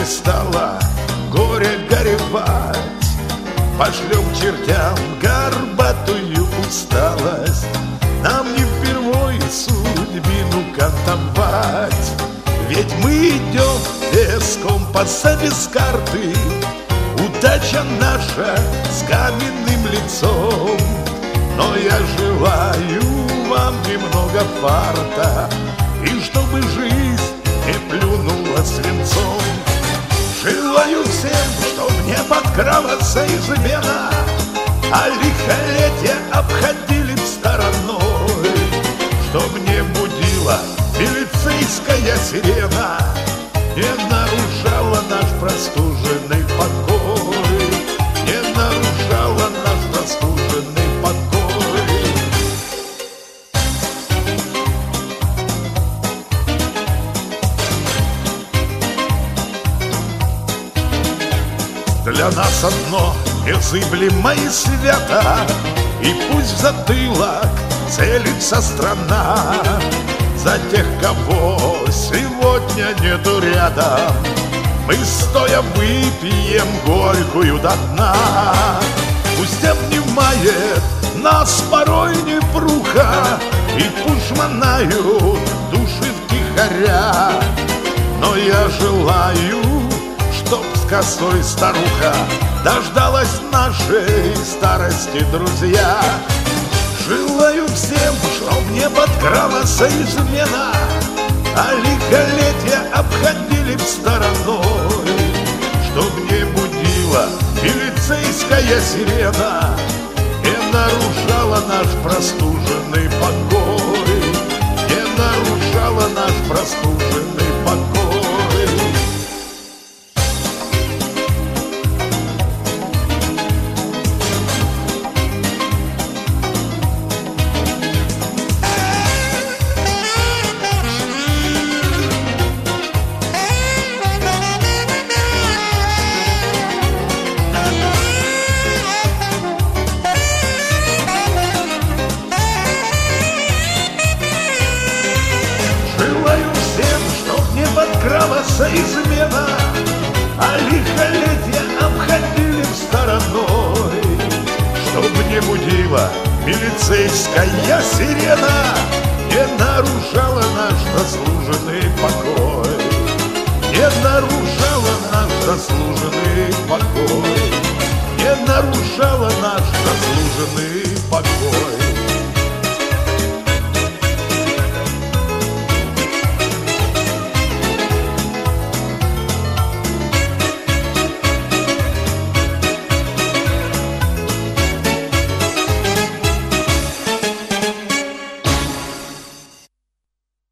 стало горе горевать. Пошлем чертям горбатую усталость, нам не впервой судьбину кантовать. Ведь мы идем без компаса, без карты, удача наша с каменным лицом. Но я желаю вам немного фарта, и чтобы жизнь не плюнула свинцом. Желаю всем, чтоб не подкралась измена, а лихолетие обходили стороной. Чтоб не будила милицейская сирена, не нарушала наш простуженный покой, не нарушала наш простуженный покой. Для нас одно незыблемое свято, и пусть в затылок целится страна. За тех, кого сегодня нету рядом, мы стоя выпьем горькую до дна. Пусть обнимает нас порой непруха, и пусть шмонают души втихаря. Но я желаю, чтоб с косой старуха дождалась нашей старости, друзья. Желаю всем, чтоб не подкралась измена, а лихолетие обходили стороной. Чтоб не будила милицейская сирена, не нарушала наш простуженный покой, не нарушала наш простуженный покой. Подкралась измена, а лихолетие обходили стороной. Чтоб не будила милицейская сирена, не нарушала наш заслуженный покой, не нарушала наш заслуженный покой, не нарушала наш заслуженный покой.